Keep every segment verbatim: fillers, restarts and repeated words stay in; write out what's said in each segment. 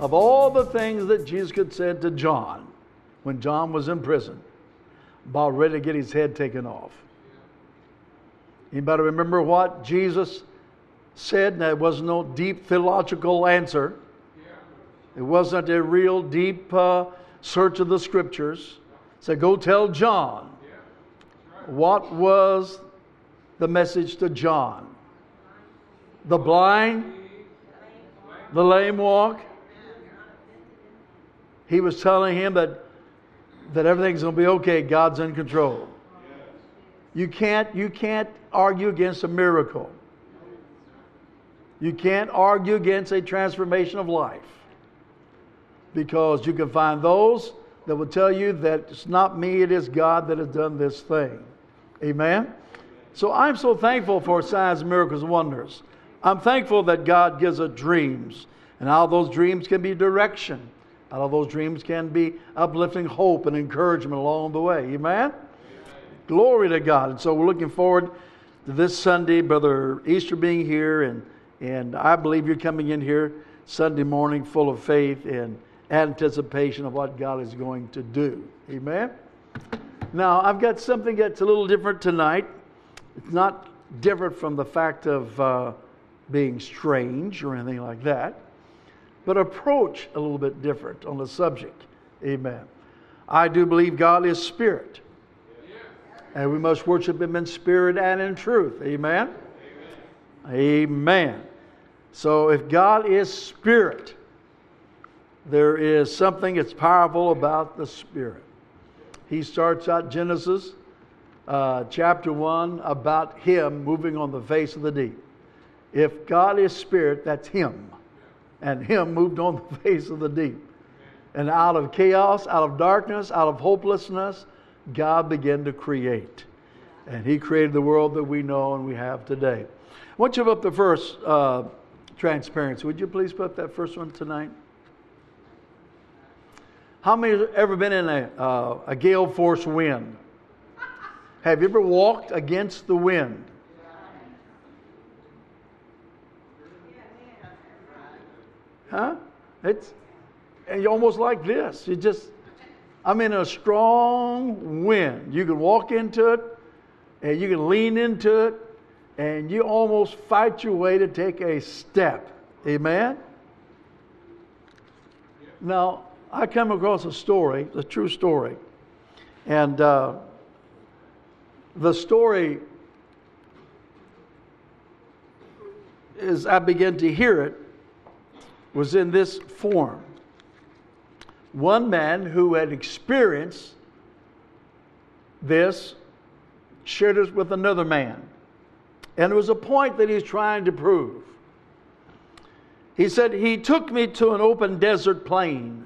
of all the things that Jesus could say to John when John was in prison, about ready to get his head taken off. Anybody remember what Jesus said? That was no deep theological answer. It wasn't a real deep uh, search of the Scriptures. So go tell John. What was the message to John? The blind, the lame walk. He was telling him that, that everything's going to be okay. God's in control. You can't, you can't argue against a miracle. You can't argue against a transformation of life. Because you can find those that will tell you that it's not me, it is God that has done this thing. Amen? So I'm so thankful for signs, miracles, and wonders. I'm thankful that God gives us dreams. And how those dreams can be direction. How those dreams can be uplifting hope and encouragement along the way. Amen? Amen? Glory to God. And so we're looking forward to this Sunday, Brother Easter being here. And, and I believe you're coming in here Sunday morning full of faith and anticipation of what God is going to do. Amen? Now, I've got something that's a little different tonight. It's not different from the fact of uh, being strange or anything like that, but approach a little bit different on the subject. Amen. I do believe God is spirit. And we must worship Him in spirit and in truth. Amen? Amen. Amen. So if God is spirit, there is something that's powerful about the Spirit. He starts out Genesis uh, chapter one about Him moving on the face of the deep. If God is Spirit, that's Him. And Him moved on the face of the deep. And out of chaos, out of darkness, out of hopelessness, God began to create. And He created the world that we know and we have today. I want you to put up the first uh, transparency. Would you please put up that first one tonight? How many have ever been in a, uh, a gale force wind? Have you ever walked against the wind? Huh? It's and you're almost like this. You just, I'm in a strong wind. You can walk into it, and you can lean into it, and you almost fight your way to take a step. Amen? Now, I come across a story, a true story. And uh, the story, as I began to hear it, was in this form. One man who had experienced this shared it with another man. And it was a point that he's trying to prove. He said, he took me to an open desert plain.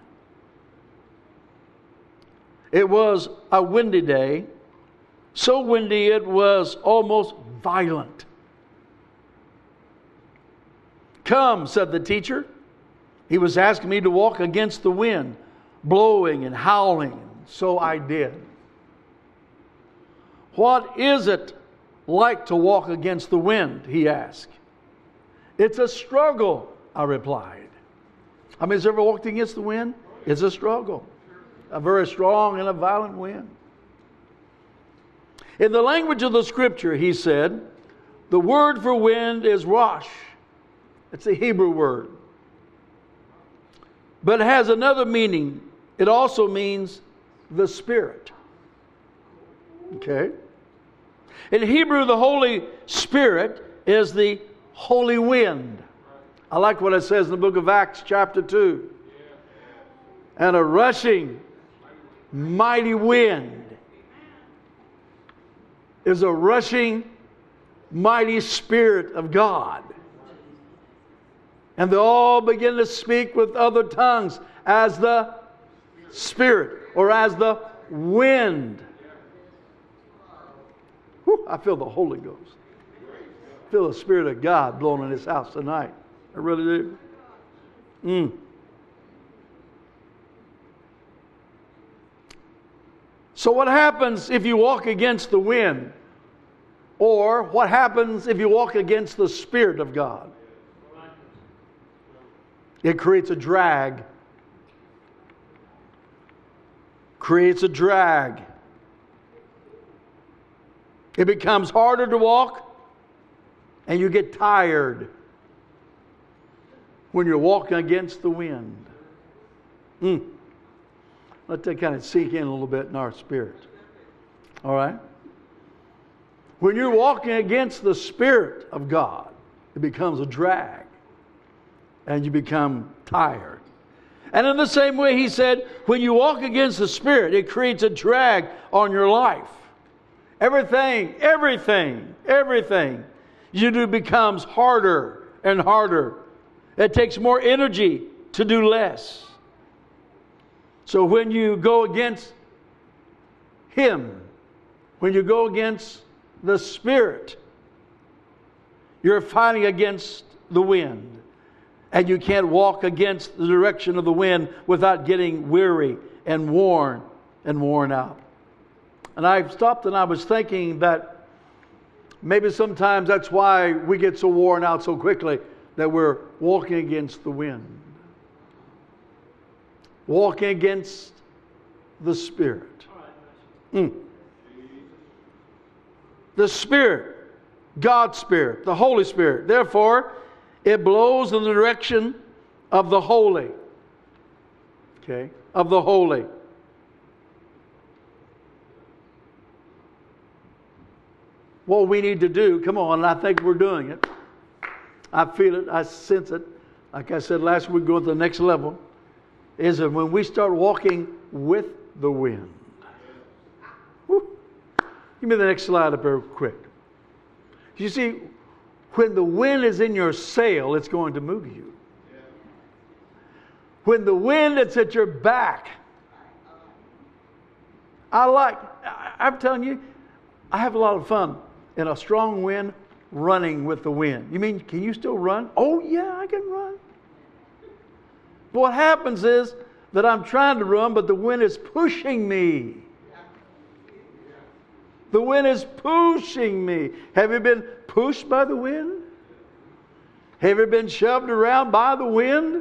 It was a windy day, so windy it was almost violent. Come, said the teacher. He was asking me to walk against the wind, blowing and howling, so I did. What is it like to walk against the wind? He asked. It's a struggle, I replied. I mean, has ever walked against the wind? It's a struggle. A very strong and a violent wind. In the language of the Scripture, he said, the word for wind is rosh. It's a Hebrew word. But it has another meaning. It also means the Spirit. Okay? In Hebrew, the Holy Spirit is the Holy Wind. I like what it says in the book of Acts chapter two. And a rushing mighty wind is a rushing mighty Spirit of God. And they all begin to speak with other tongues as the Spirit or as the wind. Whew, I feel the Holy Ghost. I feel the Spirit of God blowing in this house tonight. I really do. Mm. So what happens if you walk against the wind? Or what happens if you walk against the Spirit of God? It creates a drag. Creates a drag. It becomes harder to walk, and you get tired when you're walking against the wind. Mm. Let that kind of sink in a little bit in our spirit. All right? When you're walking against the Spirit of God, it becomes a drag, and you become tired. And in the same way, he said, when you walk against the Spirit, it creates a drag on your life. Everything, everything, everything you do becomes harder and harder. It takes more energy to do less. So when you go against Him, when you go against the Spirit, you're fighting against the wind. And you can't walk against the direction of the wind without getting weary and worn and worn out. And I stopped and I was thinking that maybe sometimes that's why we get so worn out so quickly, that we're walking against the wind. Walking against the Spirit. Mm. The Spirit, God's Spirit, the Holy Spirit. Therefore, it blows in the direction of the holy. Okay? Of the holy. What we need to do, come on, and I think we're doing it. I feel it, I sense it. Like I said last week, going to the next level, is that when we start walking with the wind. Woo. Give me the next slide up there quick. You see, when the wind is in your sail, it's going to move you. When the wind is at your back, I like, I'm telling you, I have a lot of fun in a strong wind running with the wind. You mean, can you still run? Oh, yeah, I can run. But what happens is that I'm trying to run, but the wind is pushing me. The wind is pushing me. Have you been pushed by the wind? Have you been shoved around by the wind?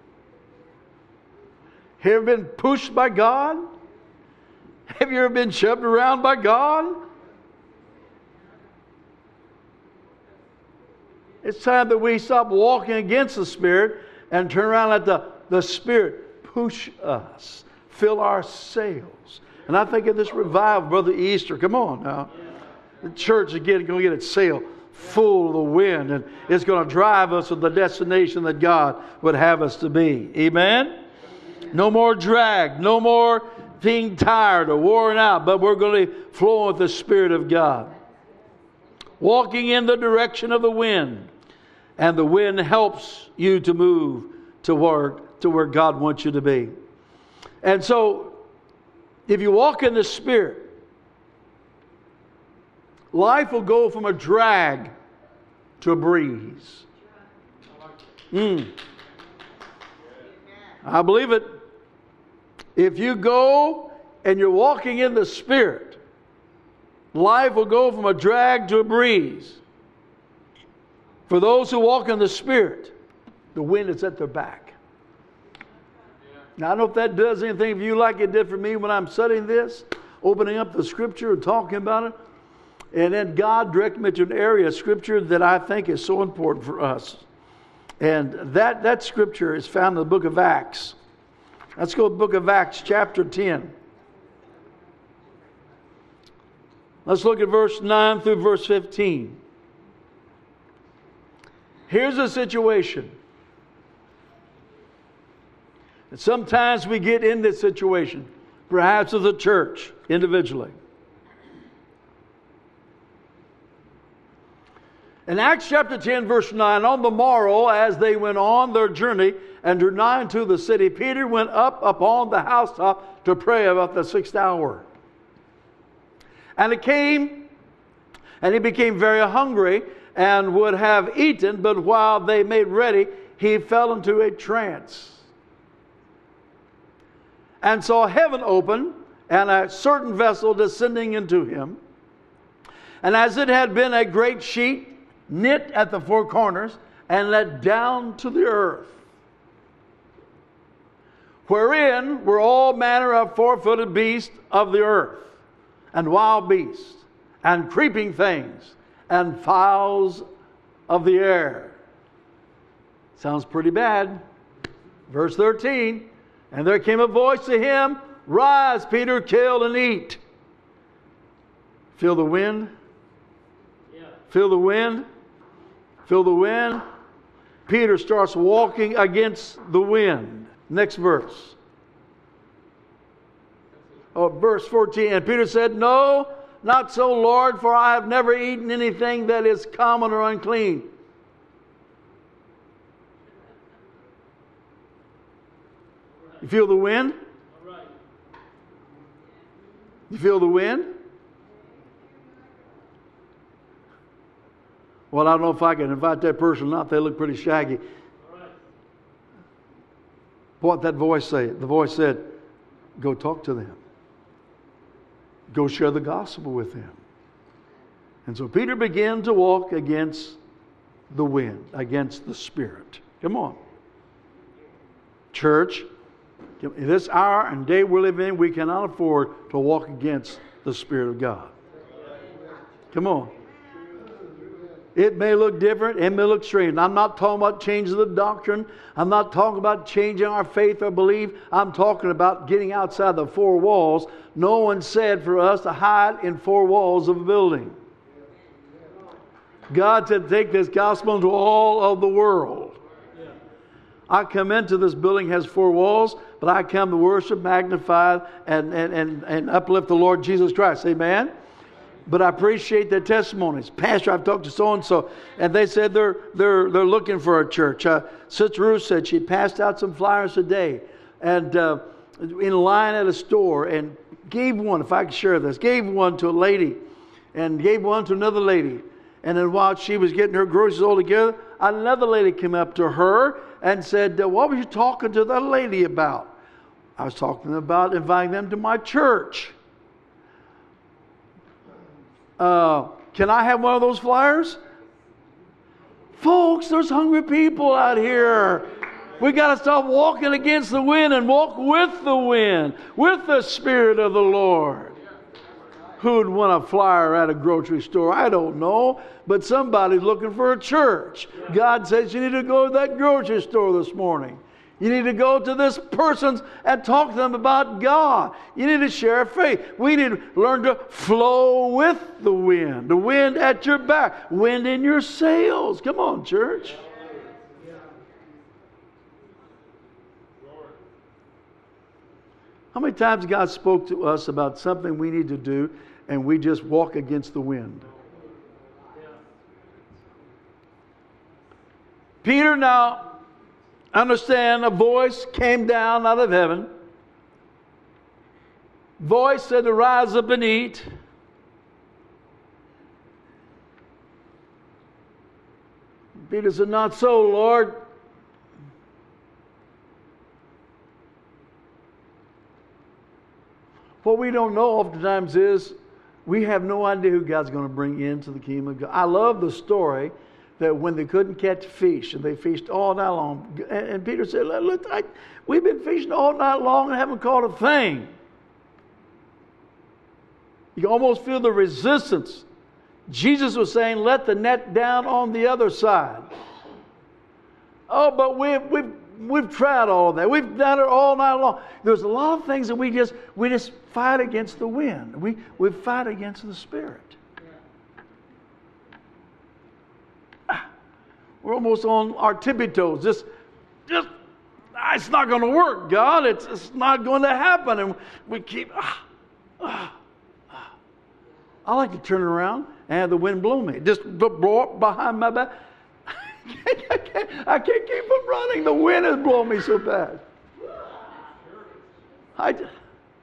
Have you been pushed by God? Have you ever been shoved around by God? It's time that we stop walking against the Spirit and turn around and let the, the Spirit push us, fill our sails. And I think of this revival, Brother Easter. Come on now. The church is going to get its sail full of the wind, and it's going to drive us to the destination that God would have us to be. Amen? No more drag, no more being tired or worn out, but we're going to be flowing with the Spirit of God. Walking in the direction of the wind. And the wind helps you to move to where, to where God wants you to be. And so, if you walk in the Spirit, life will go from a drag to a breeze. Mm. I believe it. If you go and you're walking in the Spirit, life will go from a drag to a breeze. For those who walk in the Spirit, the wind is at their back. Now, I don't know if that does anything for you like it did for me when I'm studying this, opening up the Scripture and talking about it. And then God directed me to an area of Scripture that I think is so important for us. And that, that Scripture is found in the book of Acts. Let's go to the book of Acts, chapter ten. Let's look at verse nine through verse fifteen. Here's a situation. And sometimes we get in this situation, perhaps as a church, individually. In Acts chapter ten, verse nine, on the morrow, as they went on their journey and drew nigh unto the city, Peter went up upon the housetop to pray about the sixth hour. And it came, and he became very hungry, and would have eaten, but while they made ready, he fell into a trance. And saw heaven open, and a certain vessel descending into him. And as it had been a great sheet, knit at the four corners, and let down to the earth. wherein were all manner of four-footed beasts of the earth, and wild beasts, and creeping things, and fowls of the air. Sounds pretty bad. Verse thirteen, and there came a voice to him, Rise, Peter, kill and eat. Feel the wind? Yeah. Feel the wind? Feel the wind? Peter starts walking against the wind. Next verse. Oh, verse fourteen. And Peter said, No, not so, Lord, for I have never eaten anything that is common or unclean. You feel the wind? You feel the wind? Well, I don't know if I can invite that person or not. They look pretty shaggy. What did that voice say? The voice said, Go talk to them. Go share the gospel with them. And so Peter began to walk against the wind, against the Spirit. Come on. Church, in this hour and day we're living in, we cannot afford to walk against the Spirit of God. Come on. It may look different. It may look strange. I'm not talking about changing the doctrine. I'm not talking about changing our faith or belief. I'm talking about getting outside the four walls. No one said for us to hide in four walls of a building. God said take this gospel into all of the world. I come into this building, has four walls, but I come to worship, magnify, and, and, and, and uplift the Lord Jesus Christ. Amen? But I appreciate their testimonies. Pastor, I've talked to so-and-so, and they said they're they're they're looking for a church. Uh, Sister Ruth said she passed out some flyers today, and uh, in line at a store, and gave one, if I could share this, gave one to a lady, and gave one to another lady. And then while she was getting her groceries all together, another lady came up to her and said, what were you talking to that lady about? I was talking about inviting them to my church. Uh, can I have one of those flyers? Folks, there's hungry people out here. We got to stop walking against the wind and walk with the wind, with the Spirit of the Lord. Who would want a flyer at a grocery store? I don't know. But somebody's looking for a church. God says you need to go to that grocery store this morning. You need to go to this person and talk to them about God. You need to share faith. We need to learn to flow with the wind. The wind at your back. Wind in your sails. Come on, church. How many times God spoke to us about something we need to do and we just walk against the wind? Peter, now, understand, a voice came down out of heaven. Voice said to rise up and eat. Peter said, not so, Lord. What we don't know oftentimes is we have no idea who God's going to bring into the kingdom of God. I love the story that when they couldn't catch fish, and they fished all night long, and, and Peter said, Look, I, we've been fishing all night long and haven't caught a thing. You can almost feel the resistance. Jesus was saying, let the net down on the other side. Oh, but we've, we've, we've tried all of that. We've done it all night long. There's a lot of things that we just we just fight against the wind. We, we fight against the Spirit. We're almost on our tippy toes. Just, just, it's not going to work, God. It's, it's not going to happen. And we keep, ah, ah, ah. I like to turn around and have the wind blow me. Just blow up behind my back. I can't, I can't keep from running. The wind is blowing me so bad. I just,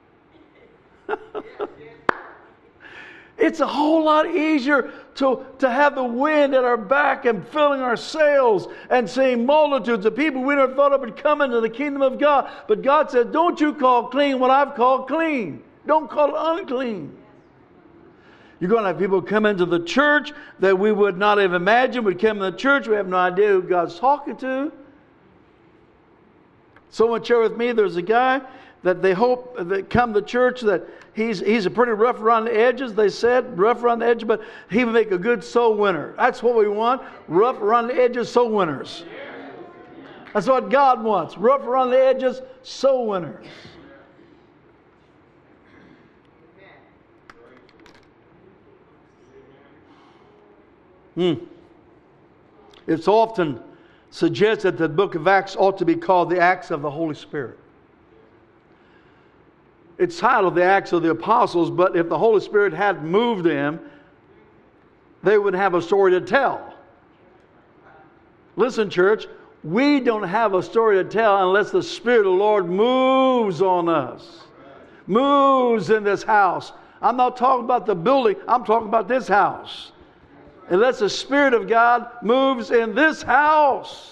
it's a whole lot easier to, to have the wind at our back and filling our sails and seeing multitudes of people we never thought of would come into the kingdom of God. But God said, don't you call clean what I've called clean. Don't call it unclean. You're going to have people come into the church that we would not have imagined would come into the church. We have no idea who God's talking to. Someone shared with me there's a guy that they hope that come to church that he's he's a pretty rough around the edges, they said, rough around the edges, but he would make a good soul winner. That's what we want, rough around the edges, soul winners. That's what God wants, rough around the edges, soul winners. Hmm. It's often suggested that the book of Acts ought to be called the Acts of the Holy Spirit. It's titled the Acts of the Apostles, but if the Holy Spirit hadn't moved them, they would have a story to tell. Listen, church, we don't have a story to tell unless the Spirit of the Lord moves on us. Moves in this house. I'm not talking about the building, I'm talking about this house. Unless the Spirit of God moves in this house.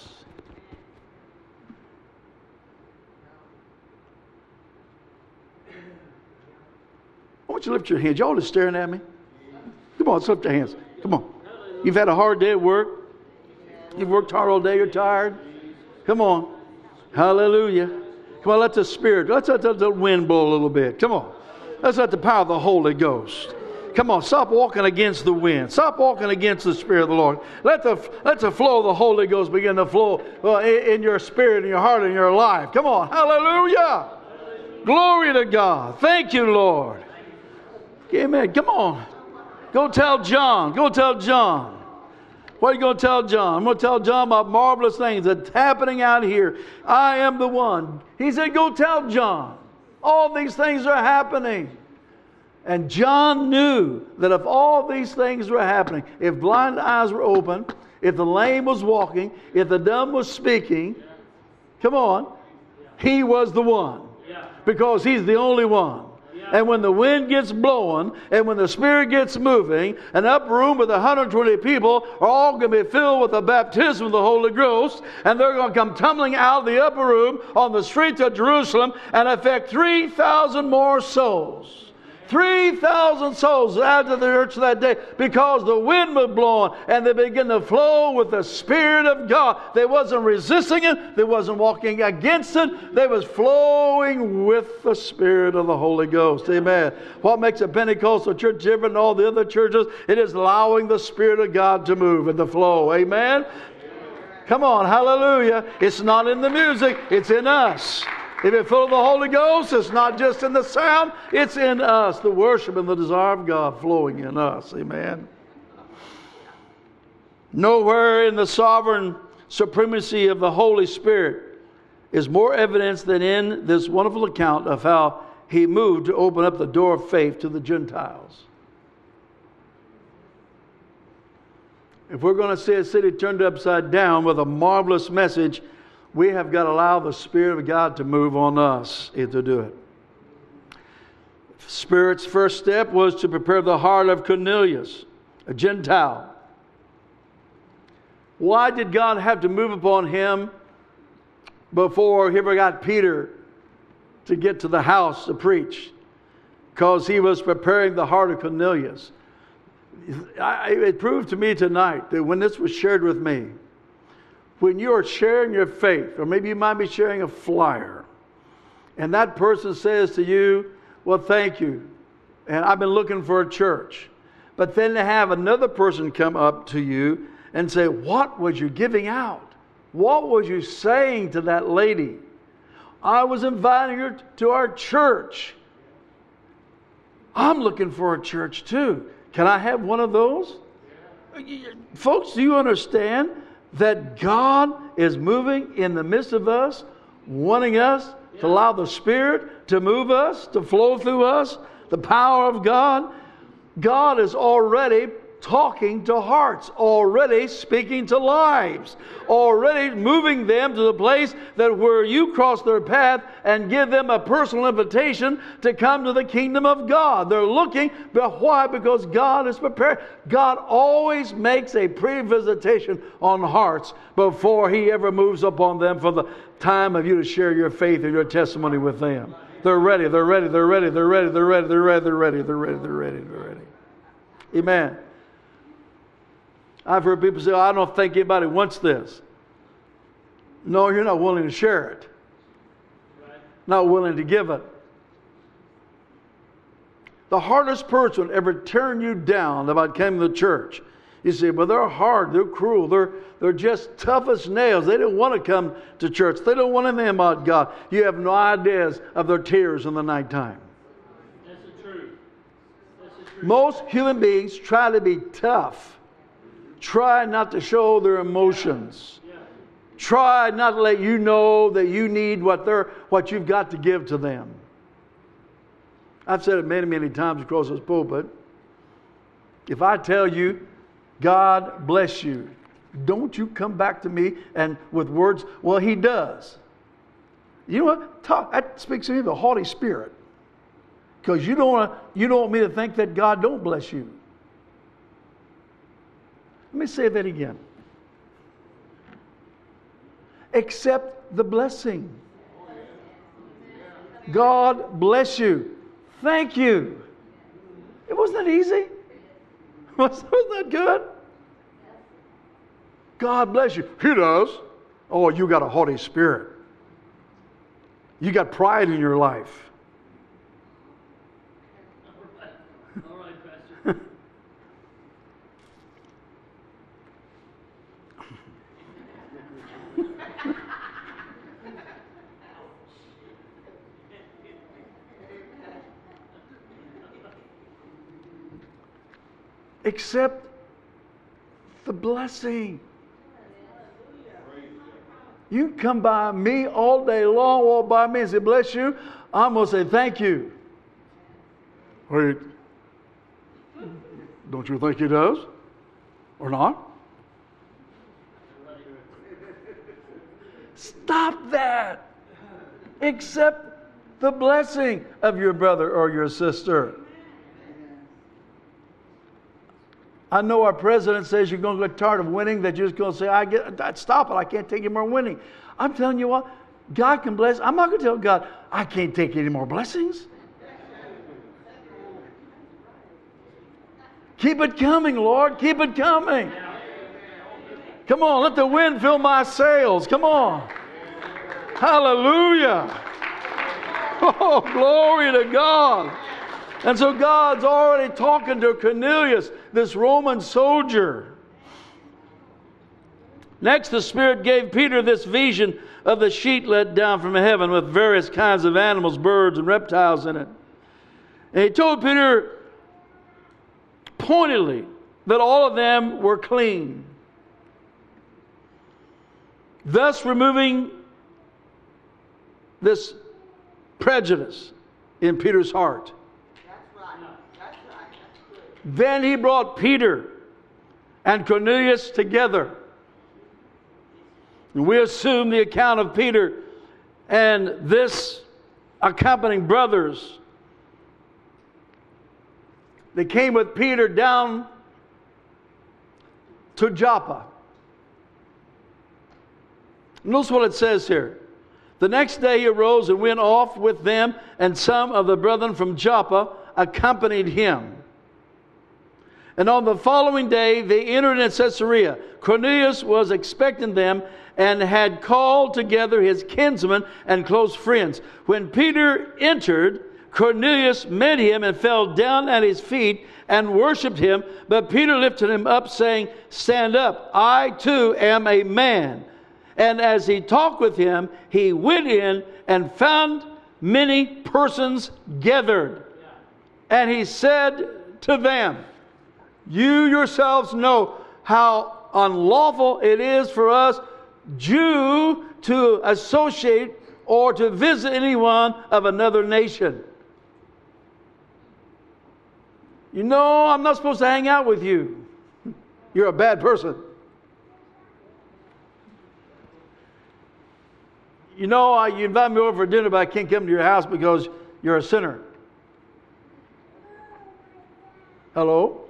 I want you to lift your hands. Y'all just staring at me? Come on, let's lift your hands. Come on. You've had a hard day at work. You've worked hard all day. You're tired. Come on. Hallelujah. Come on, let the Spirit, let's let the wind blow a little bit. Come on. Let's let the power of the Holy Ghost. Come on, stop walking against the wind. Stop walking against the Spirit of the Lord. Let the, let the flow of the Holy Ghost begin to flow uh, in, in your spirit, in your heart, in your life. Come on. Hallelujah. Glory to God. Thank you, Lord. Amen. Come on. Go tell John. Go tell John. What are you going to tell John? I'm going to tell John about marvelous things that's happening out here. I am the one. He said, go tell John. All these things are happening. And John knew that if all these things were happening, if blind eyes were open, if the lame was walking, if the dumb was speaking, come on, he was the one. Because he's the only one. And when the wind gets blowing, and when the Spirit gets moving, an upper room with one hundred twenty people are all going to be filled with the baptism of the Holy Ghost, and they're going to come tumbling out of the upper room on the streets of Jerusalem and affect three thousand more souls. three thousand souls added to the church that day because the wind was blowing and they began to flow with the Spirit of God. They wasn't resisting it. They wasn't walking against it. They was flowing with the Spirit of the Holy Ghost. Amen. What makes a Pentecostal church different than all the other churches? It is allowing the Spirit of God to move and to flow. Amen. Come on. Hallelujah. It's not in the music. It's in us. If it's full of the Holy Ghost, it's not just in the sound, it's in us. The worship and the desire of God flowing in us. Amen. Nowhere in the sovereign supremacy of the Holy Spirit is more evidence than in this wonderful account of how He moved to open up the door of faith to the Gentiles. If we're going to see a city turned upside down with a marvelous message, we have got to allow the Spirit of God to move on us to do it. Spirit's first step was to prepare the heart of Cornelius, a Gentile. Why did God have to move upon him before he ever got Peter to get to the house to preach? Because he was preparing the heart of Cornelius. I, it proved to me tonight that when this was shared with me, when you are sharing your faith, or maybe you might be sharing a flyer, and that person says to you, well, thank you, and I've been looking for a church. But then to have another person come up to you and say, what was you giving out? What was you saying to that lady? I was inviting her to our church. I'm looking for a church too. Can I have one of those? Folks, do you understand that God is moving in the midst of us, wanting us to allow the Spirit to move us, to flow through us, the power of God? God is already talking to hearts, already speaking to lives, already moving them to the place that where you cross their path and give them a personal invitation to come to the kingdom of God. They're looking, but why? Because God is prepared. God always makes a pre-visitation on hearts before He ever moves upon them for the time of you to share your faith and your testimony with them. They're ready, they're ready, they're ready, they're ready, they're ready, they're ready, they're ready, they're ready, they're ready, they're ready. Amen. I've heard people say, oh, I don't think anybody wants this. No, you're not willing to share it. not willing to give it. The hardest person would ever turn you down about coming to church. You say, well, they're hard, they're cruel, they're, they're just tough as nails. They don't want to come to church. They don't want anything about God. You have no ideas of their tears in the nighttime. That's the truth. That's the truth. Most human beings try to be tough. Try not to show their emotions. Yeah. Try not to let you know that you need what they're, what you've got to give to them. I've said it many, many times across this pulpit. If I tell you, God bless you, don't you come back to me and with words, well, He does. You know what? Talk, that speaks to me of a haughty spirit. Because you don't want you don't want me to think that God don't bless you. Let me say that again. Accept the blessing. God bless you. Thank you. It wasn't that easy. Wasn't that good? God bless you. He does. Oh, you got a haughty spirit. You got pride in your life. All right, All right, Pastor. Accept the blessing. You can come by me all day long, walk by me and say, bless you. I'm going to say, thank you. Wait. Don't you think He does? Or not? Stop that. Accept the blessing of your brother or your sister. I know our president says you're going to get tired of winning, that you're just going to say, I get, stop it, I can't take any more winning. I'm telling you what, God can bless. I'm not going to tell God, I can't take any more blessings. Keep it coming, Lord, keep it coming. Come on, let the wind fill my sails. Come on. Hallelujah. Oh, glory to God. And so God's already talking to Cornelius, this Roman soldier. Next, the Spirit gave Peter this vision of the sheet let down from heaven with various kinds of animals, birds, and reptiles in it. And He told Peter pointedly that all of them were clean, thus removing this prejudice in Peter's heart. Then he brought Peter and Cornelius together. And we assume the account of Peter and this accompanying brothers. They came with Peter down to Joppa. Notice what it says here. The next day he arose and went off with them, and some of the brethren from Joppa accompanied him. And on the following day, they entered in Caesarea. Cornelius was expecting them and had called together his kinsmen and close friends. When Peter entered, Cornelius met him and fell down at his feet and worshipped him. But Peter lifted him up, saying, Stand up, I too am a man. And as he talked with him, he went in and found many persons gathered. And he said to them, You yourselves know how unlawful it is for us, Jew, to associate or to visit anyone of another nation. You know, I'm not supposed to hang out with you. You're a bad person. You know, I, you invite me over for dinner, but I can't come to your house because you're a sinner. Hello?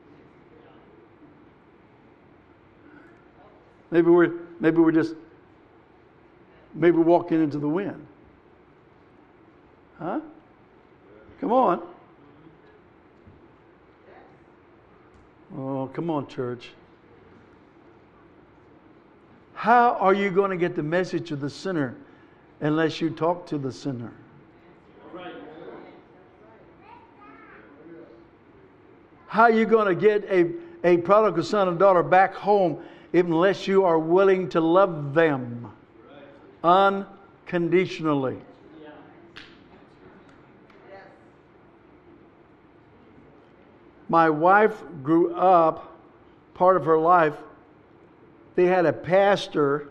Maybe we're maybe we're just maybe we're walking into the wind. Huh? Come on. Oh, come on, church. How are you going to get the message to the sinner unless you talk to the sinner. Right. How are you going to get a, a prodigal son or daughter back home unless you are willing to love them unconditionally? Yeah. My wife grew up, part of her life, they had a pastor,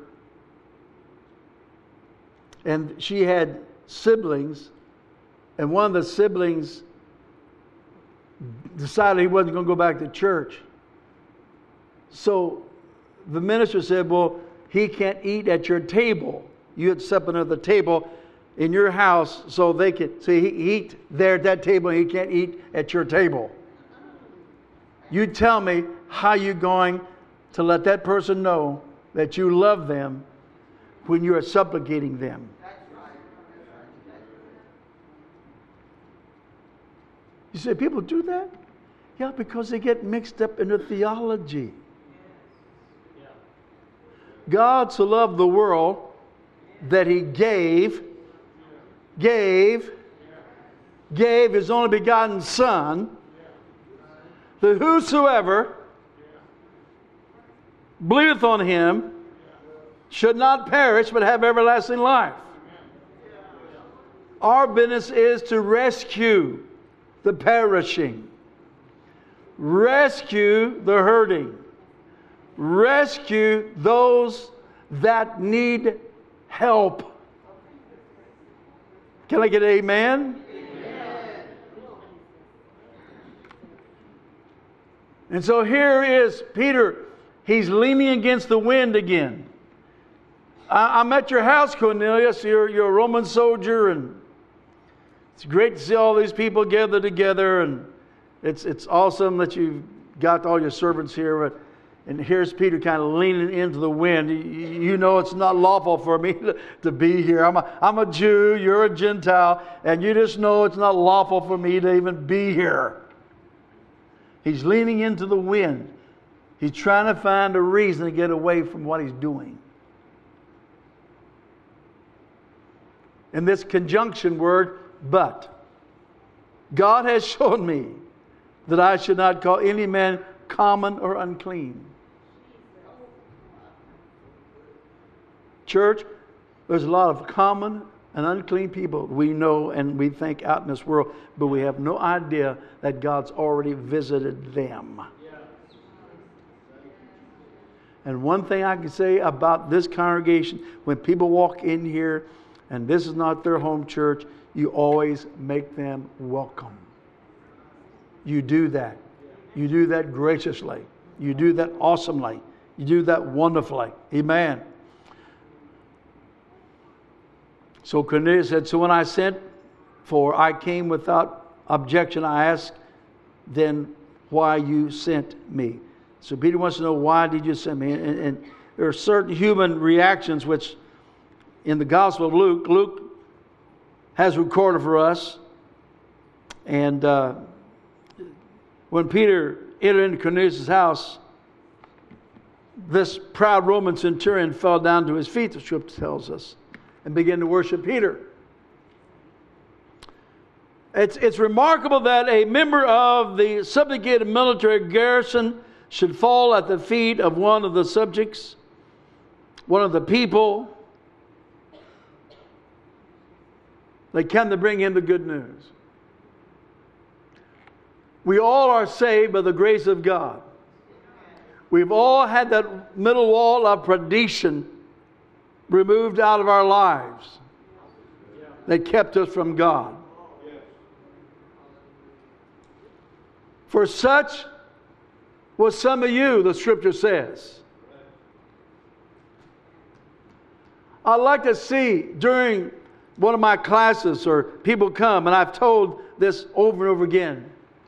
and she had siblings, and one of the siblings decided he wasn't going to go back to church. So the minister said, well, he can't eat at your table. You had something at the table in your house, so they can, so he eat there at that table, and he can't eat at your table. You tell me how you're going to let that person know that you love them when you are supplicating them. You say, people do that? Yeah, because they get mixed up in their theology. God so loved the world that He gave, gave, gave His only begotten Son, that whosoever believeth on Him should not perish but have everlasting life. Our business is to rescue the perishing, rescue the hurting, rescue those that need help. Can I get an amen? Amen. And so here is Peter. He's leaning against the wind again. I, I'm at your house, Cornelius. You're, you're a Roman soldier, and it's great to see all these people gathered together, and it's it's awesome that you've got all your servants here. But, and here's Peter kind of leaning into the wind. You, you know it's not lawful for me to, to be here. I'm a, I'm a Jew, you're a Gentile, and you just know it's not lawful for me to even be here. He's leaning into the wind. He's trying to find a reason to get away from what he's doing. And this conjunction word, but. God has shown me that I should not call any man common or unclean. Church, there's a lot of common and unclean people we know and we think out in this world, but we have no idea that God's already visited them. And one thing I can say about this congregation, when people walk in here and this is not their home church, you always make them welcome. You do that. You do that graciously. You do that awesomely. You do that wonderfully. Amen. So Cornelius said, so when I sent for, I came without objection. I asked then why you sent me. So Peter wants to know, why did you send me? And, and there are certain human reactions which in the Gospel of Luke, Luke has recorded for us. And uh, when Peter entered into Cornelius' house, this proud Roman centurion fell down to his feet, the scripture tells us, and began to worship Peter. It's, it's remarkable that a member of the subjugated military garrison should fall at the feet of one of the subjects, one of the people. They come to bring him the good news. We all are saved by the grace of God. We've all had that middle wall of perdition removed out of our lives that kept us from God. For such was some of you, the scripture says. I'd like to see during one of my classes, or people come, and I've told this over and over again.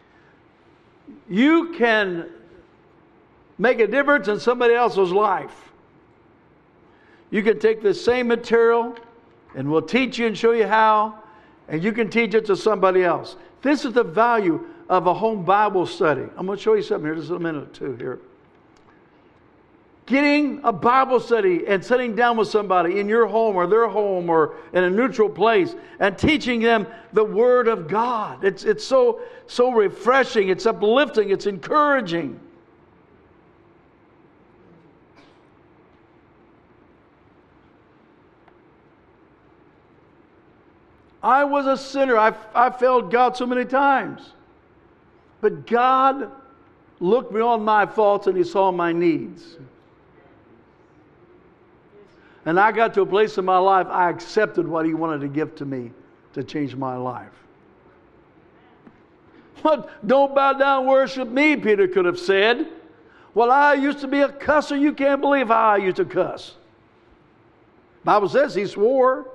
You can make a difference in somebody else's life. You can take this same material, and we'll teach you and show you how, and you can teach it to somebody else. This is the value of a home Bible study. I'm going to show you something here just in a minute or two here. getting a Bible study and sitting down with somebody in your home or their home or in a neutral place and teaching them the Word of God. It's, it's so, so refreshing. It's uplifting. It's encouraging. I was a sinner. I, I failed God so many times. But God looked beyond my faults and He saw my needs. And I got to a place in my life, I accepted what He wanted to give to me to change my life. What? Don't bow down and worship me, Peter could have said. Well, I used to be a cusser. You can't believe how I used to cuss. The Bible says he swore.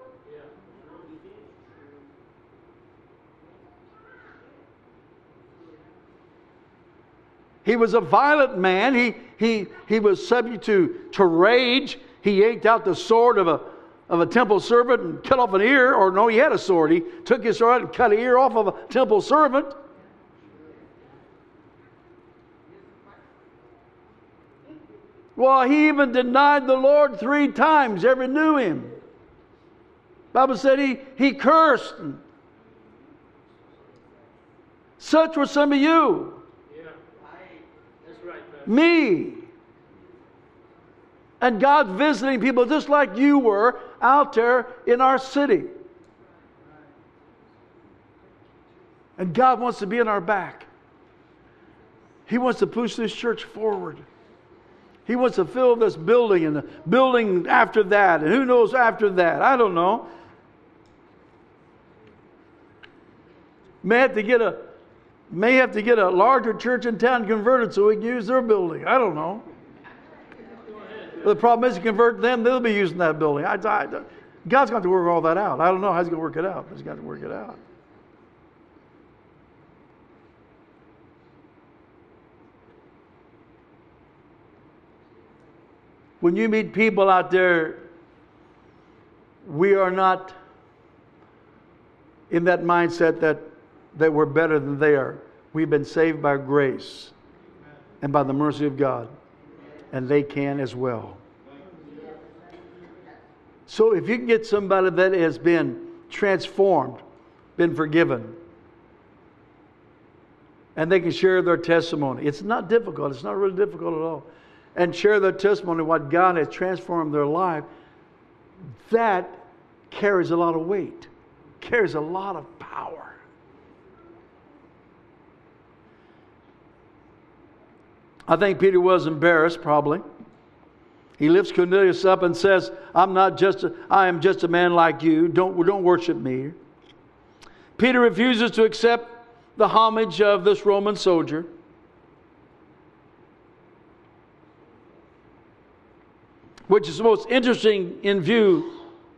He was a violent man. He, he, he was subject to, to rage. He yanked out the sword of a, of a temple servant and cut off an ear. Or no, he had a sword. He took his sword and cut an ear off of a temple servant. Well, he even denied the Lord three times. Ever knew Him. The Bible said he, he cursed. Such were some of you. Me. And God visiting people just like you were out there in our city. And God wants to be in our back. He wants to push this church forward. He wants to fill this building and the building after that. And who knows after that? I don't know. May have to get a May have to get a larger church in town converted so we can use their building. I don't know. But the problem is, you convert them, they'll be using that building. I, I, God's got to work all that out. I don't know how He's going to work it out, but He's got to work it out. When you meet people out there, we are not in that mindset that that we're better than they are. We've been saved by grace and by the mercy of God. And they can as well. So if you can get somebody that has been transformed, been forgiven, and they can share their testimony. It's not difficult. It's not really difficult at all. And share their testimony, what God has transformed their life. That carries a lot of weight. Carries a lot of power. I think Peter was embarrassed, probably. He lifts Cornelius up and says, I'm not just a, I am just a man like you. Don't, don't worship me. Peter refuses to accept the homage of this Roman soldier. Which is the most interesting in view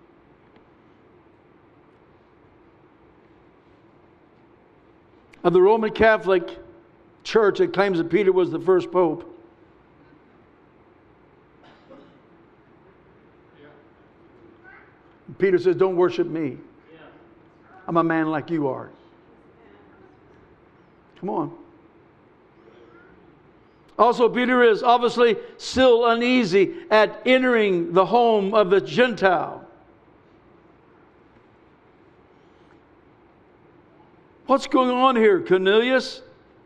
of the Roman Catholic Church that claims that Peter was the first pope. Yeah. Peter says, don't worship me. Yeah. I'm a man like you are. Come on. Also, Peter is obviously still uneasy at entering the home of the Gentile. What's going on here, Cornelius?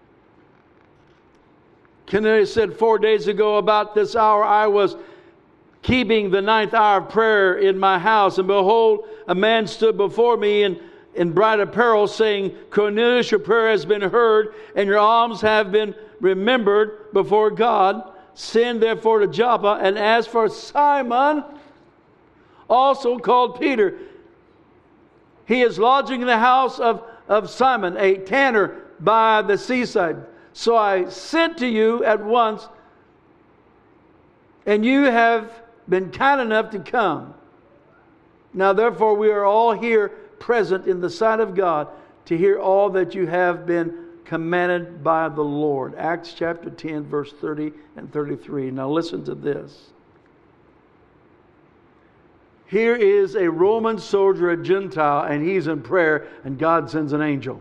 Cornelius said, four days ago about this hour I was keeping the ninth hour of prayer in my house, and behold, a man stood before me in, in bright apparel, saying, Cornelius, your prayer has been heard, and your alms have been remembered before God. Send therefore to Joppa, and ask for Simon, also called Peter. He is lodging in the house of, of Simon, a tanner by the seaside. So I sent to you at once, and you have been kind enough to come. Now therefore we are all here present in the sight of God to hear all that you have been commanded by the Lord. Acts chapter ten, verse thirty and thirty-three. Now listen to this. Here is a Roman soldier, a Gentile, and he's in prayer, and God sends an angel.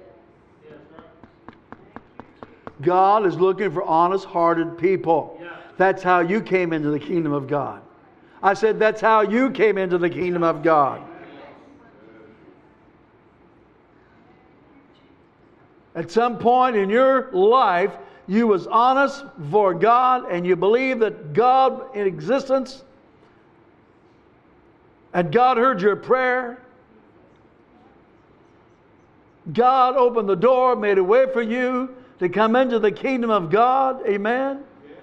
God is looking for honest-hearted people. That's how you came into the kingdom of God. I said, that's how you came into the kingdom of God. At some point in your life, you was honest for God and you believed that God in existence, and God heard your prayer. God opened the door, made a way for you to come into the kingdom of God. Amen?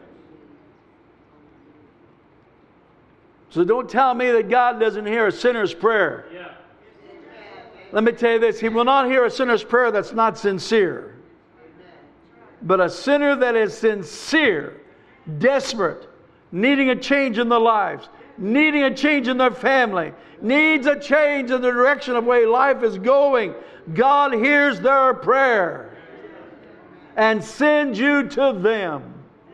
So don't tell me that God doesn't hear a sinner's prayer. Yeah. Let me tell you this. He will not hear a sinner's prayer that's not sincere. But a sinner that is sincere, desperate, needing a change in their lives, needing a change in their family, needs a change in the direction of way life is going, God hears their prayer and sends you to them.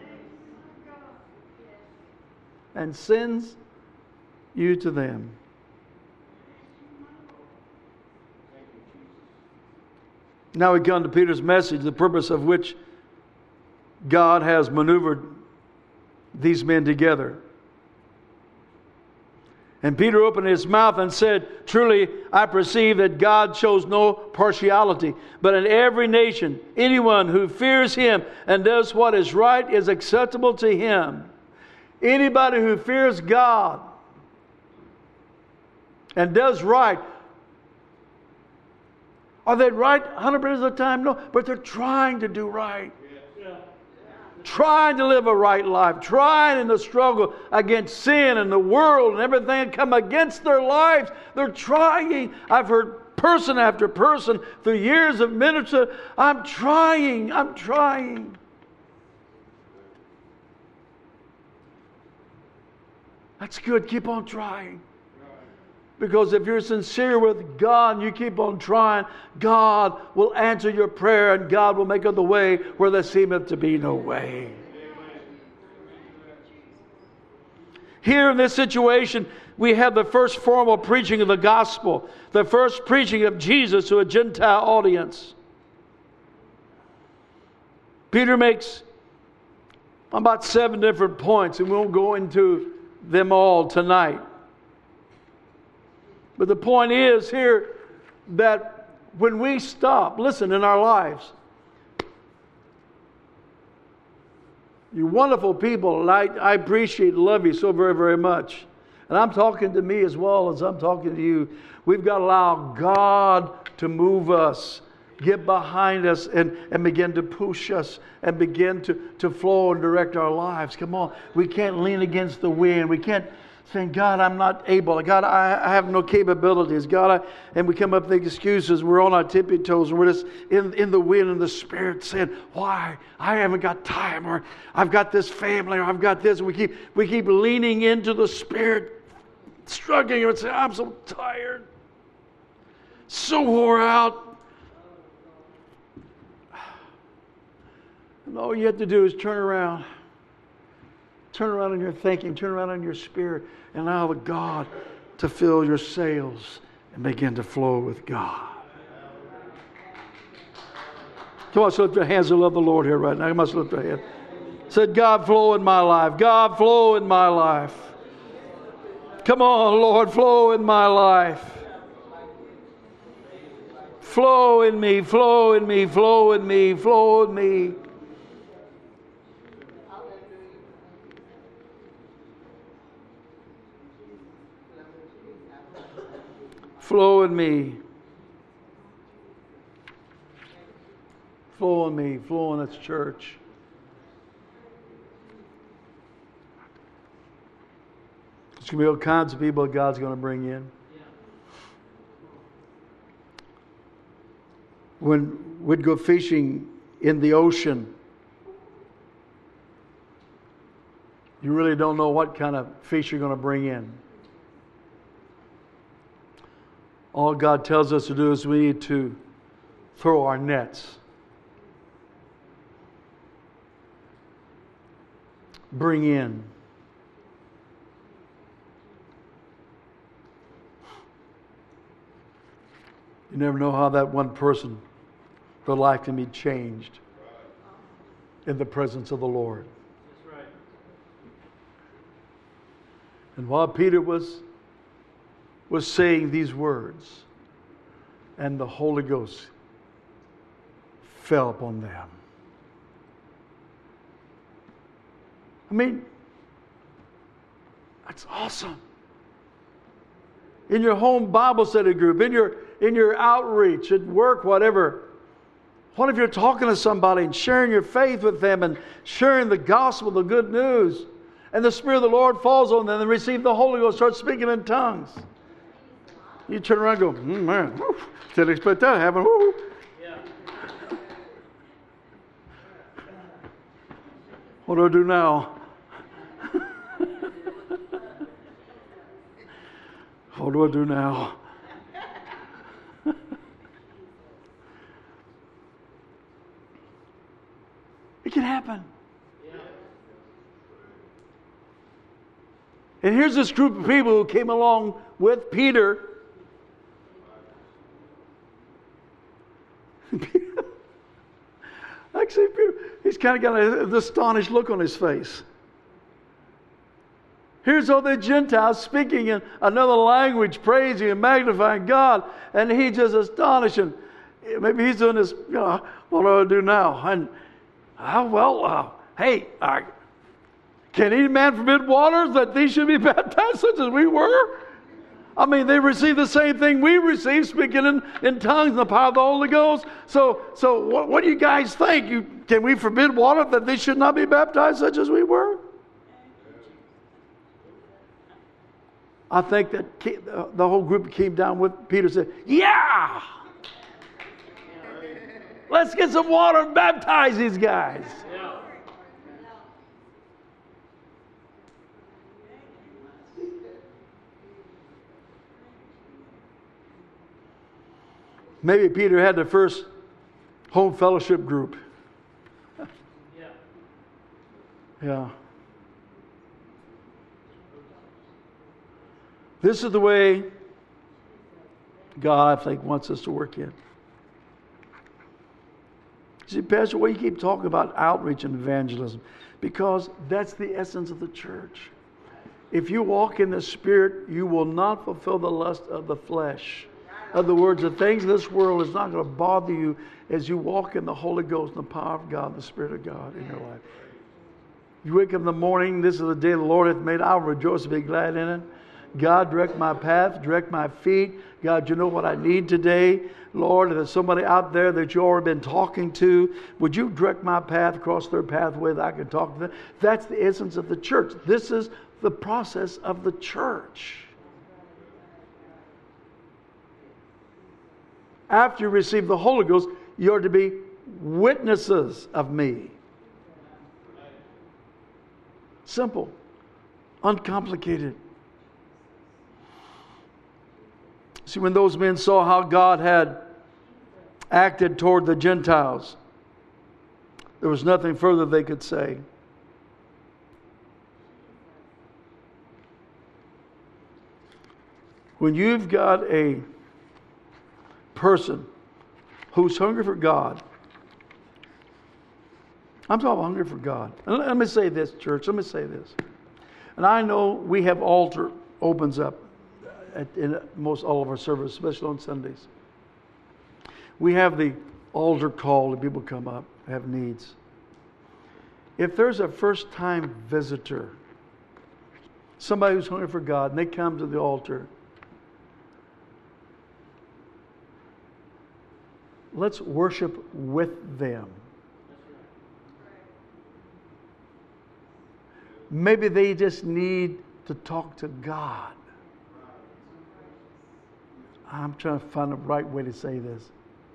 And sends you to them. Now we come to Peter's message, the purpose of which God has maneuvered these men together. And Peter opened his mouth and said, "Truly, I perceive that God shows no partiality, but in every nation, anyone who fears Him and does what is right is acceptable to Him." Anybody who fears God and does right, are they right one hundred percent of the time? No, but they're trying to do right. Yeah. Trying to live a right life, trying in the struggle against sin and the world and everything that come against their lives. They're trying. I've heard person after person through years of ministry, I'm trying, I'm trying. That's good. Keep on trying. Because if you're sincere with God and you keep on trying, God will answer your prayer and God will make of the way where there seemeth to be no way. Here in this situation, we have the first formal preaching of the gospel, the first preaching of Jesus to a Gentile audience. Peter makes about seven different points, and we won't go into them all tonight. But the point is here that when we stop, listen, in our lives, you're wonderful people, and I, I appreciate and love you so very, very much. And I'm talking to me as well as I'm talking to you. We've got to allow God to move us, get behind us, and, and begin to push us and begin to, to flow and direct our lives. Come on. We can't lean against the wind. We can't saying, God, I'm not able. God, I, I have no capabilities. God, I, and we come up with excuses. We're on our tippy toes and we're just in, in the wind and the Spirit saying, why? I haven't got time, or I've got this family, or I've got this. And we keep, we keep leaning into the Spirit, struggling and saying, I'm so tired, so wore out. And all you have to do is turn around. Turn around in your thinking, turn around in your spirit, and allow the God to fill your sails and begin to flow with God. Come on, so lift your hands and love the Lord here right now. You must lift your hand. Said, God, flow in my life. God, flow in my life. Come on, Lord, flow in my life. Flow in me, flow in me, flow in me, flow in me. Flow in me. Flow in me. Flow in this church. There's going to be all kinds of people that God's going to bring in. When we'd go fishing in the ocean, you really don't know what kind of fish you're going to bring in. All God tells us to do is we need to throw our nets. Bring in. You never know how that one person, their life can be changed in the presence of the Lord. That's right. And while Peter was, was saying these words, and the Holy Ghost fell upon them. I mean, that's awesome. In your home Bible study group, in your, in your outreach, at work, whatever. What if you're talking to somebody and sharing your faith with them and sharing the gospel, the good news, and the Spirit of the Lord falls on them and receive the Holy Ghost, start speaking in tongues. You turn around and go, mm, man, whew, didn't expect that to happen. Woo. Yeah. What do I do now? What do I do now? It can happen. Yeah. And here's this group of people who came along with Peter. Actually, Peter, he's kind of got an astonished look on his face. Here's all the Gentiles speaking in another language, praising and magnifying God, and he just astonished. And maybe he's doing this, you know, what do I do now? And, oh, well, uh, hey, uh, can any man forbid waters that these should be baptized such as we were? I mean, they received the same thing we received, speaking in, in tongues and the power of the Holy Ghost. So, so what, what do you guys think? You, can we forbid water that they should not be baptized such as we were? I think that the whole group came down with Peter and said, yeah! Let's get some water and baptize these guys. Yeah. Maybe Peter had the first home fellowship group. Yeah. Yeah. This is the way God, I think, wants us to work in. See, Pastor, why you keep talking about outreach and evangelism? Because that's the essence of the church. If you walk in the Spirit, you will not fulfill the lust of the flesh. In other words, the things of this world is not going to bother you as you walk in the Holy Ghost and the power of God, the Spirit of God in your life. You wake up in the morning, this is the day the Lord hath made, I'll rejoice and be glad in it. God, direct my path, direct my feet. God, you know what I need today. Lord, if there's somebody out there that you've already been talking to, would you direct my path across their pathway that I can talk to them? That's the essence of the church. This is the process of the church. After you receive the Holy Ghost, you are to be witnesses of me. Simple, uncomplicated. See, when those men saw how God had acted toward the Gentiles, there was nothing further they could say. When you've got a person who's hungry for God, I'm talking about hungry for God. And let me say this, church, let me say this. And I know we have altar opens up at, in most all of our services, especially on Sundays. We have the altar call that people come up, have needs. If there's a first-time visitor, somebody who's hungry for God, and they come to the altar, let's worship with them. Maybe they just need to talk to God. I'm trying to find the right way to say this.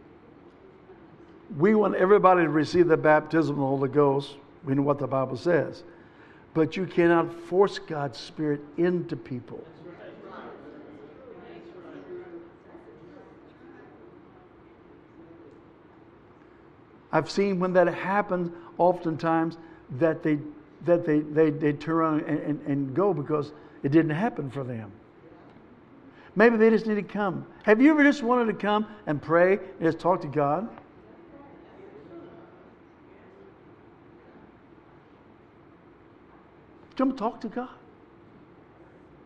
We want everybody to receive the baptism of the Holy Ghost. We know what the Bible says. But you cannot force God's Spirit into people. I've seen when that happens, oftentimes, that they that they, they, they turn around and, and, and go because it didn't happen for them. Maybe they just need to come. Have you ever just wanted to come and pray and just talk to God? Come talk to God.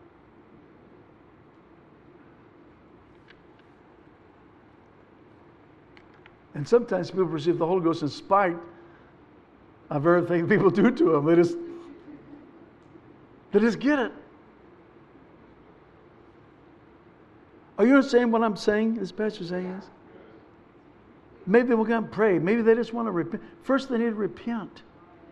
And sometimes people receive the Holy Ghost in spite of everything people do to them. They just, they just get it. Are you understanding what I'm saying, this pastor saying is? Maybe we're going to pray. Maybe they just want to repent. First, they need to repent.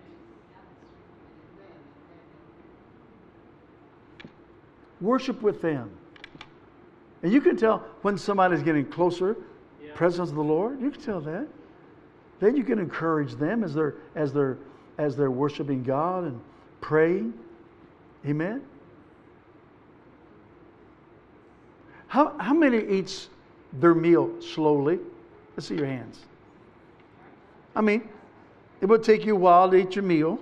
Worship with them. And you can tell when somebody's getting closer, yeah. presence of the Lord. You can tell that. Then you can encourage them as they're as they're as they're worshiping God and praying. Amen. How how many eats their meal slowly? Let's see your hands. I mean, it would take you a while to eat your meal.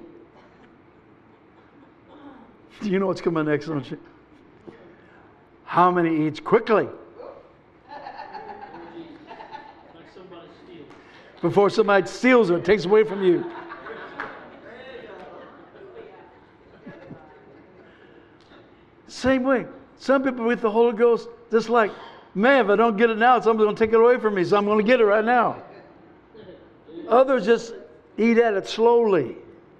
You know what's coming next, don't you? How many eats quickly? Before somebody steals it, takes away from you. Same way. Some people with the Holy Ghost, just like, man, if I don't get it now, somebody's going to take it away from me, so I'm going to get it right now. Others just eat at it slowly.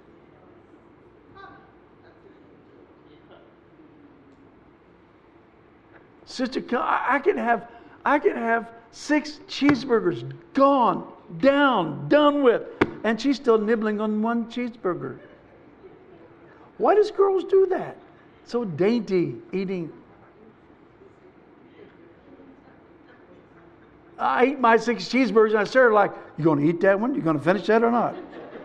Sister, I can have, I can have six cheeseburgers gone, down, done with, and she's still nibbling on one cheeseburger. Why does girls do that? So dainty, eating. I ate my six cheeseburgers and I started like, you going to eat that one? You going to finish that or not?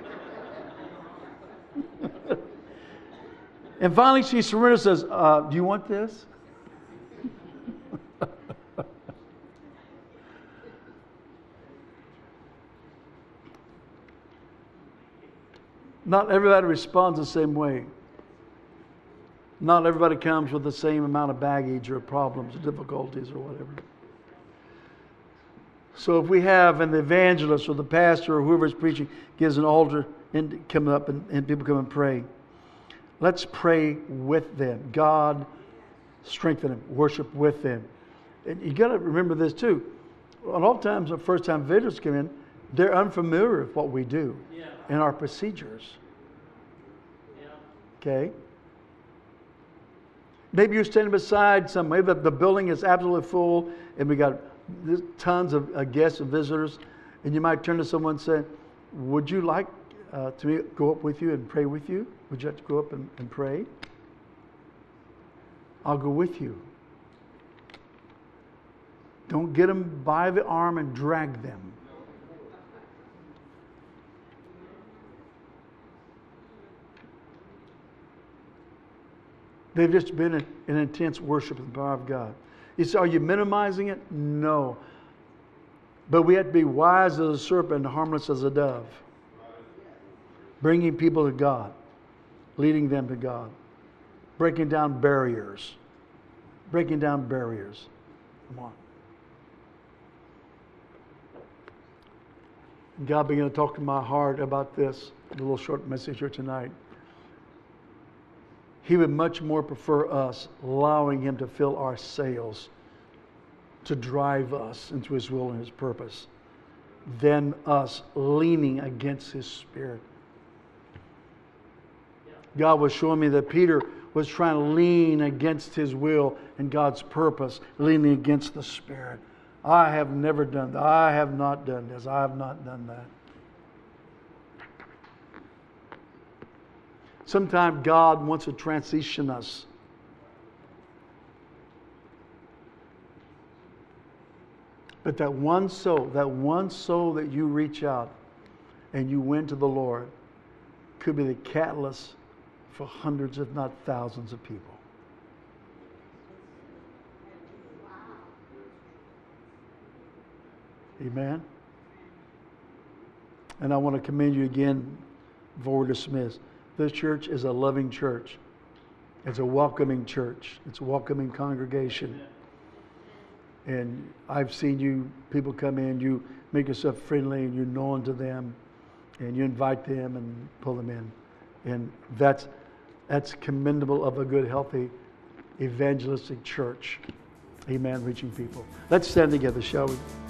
And finally she surrenders and says, uh, do you want this? Not everybody responds the same way. Not everybody comes with the same amount of baggage or problems or difficulties or whatever. So if we have an evangelist or the pastor or whoever is preaching gives an altar and come up and, and people come and pray, let's pray with them. God, strengthen them. Worship with them. And you got to remember this too. A lot of times when first time visitors come in, they're unfamiliar with what we do. Yeah. And our procedures. Yeah. Okay? Maybe you're standing beside some, maybe the building is absolutely full and we got tons of uh, guests and visitors, and you might turn to someone and say, would you like uh, to me go up with you and pray with you? Would you like to go up and, and pray? I'll go with you. Don't get them by the arm and drag them. They've just been in, in intense worship of the power of God. You say, are you minimizing it? No. But we have to be wise as a serpent and harmless as a dove. Bringing people to God. Leading them to God. Breaking down barriers. Breaking down barriers. Come on. God began to talk to my heart about this. A little short message here tonight. He would much more prefer us allowing Him to fill our sails, to drive us into His will and His purpose, than us leaning against His Spirit. God was showing me that Peter was trying to lean against his will and God's purpose, leaning against the Spirit. I have never done that. I have not done this. I have not done that. Sometimes God wants to transition us. But that one soul, that one soul that you reach out and you win to the Lord could be the catalyst for hundreds, if not thousands of people. Amen. And I want to commend you again before we're dismissed. This church is a loving church. It's a welcoming church. It's a welcoming congregation. And I've seen you, people come in, you make yourself friendly and you're known to them and you invite them and pull them in. And that's that's commendable of a good, healthy, evangelistic church. Amen, reaching people. Let's stand together, shall we?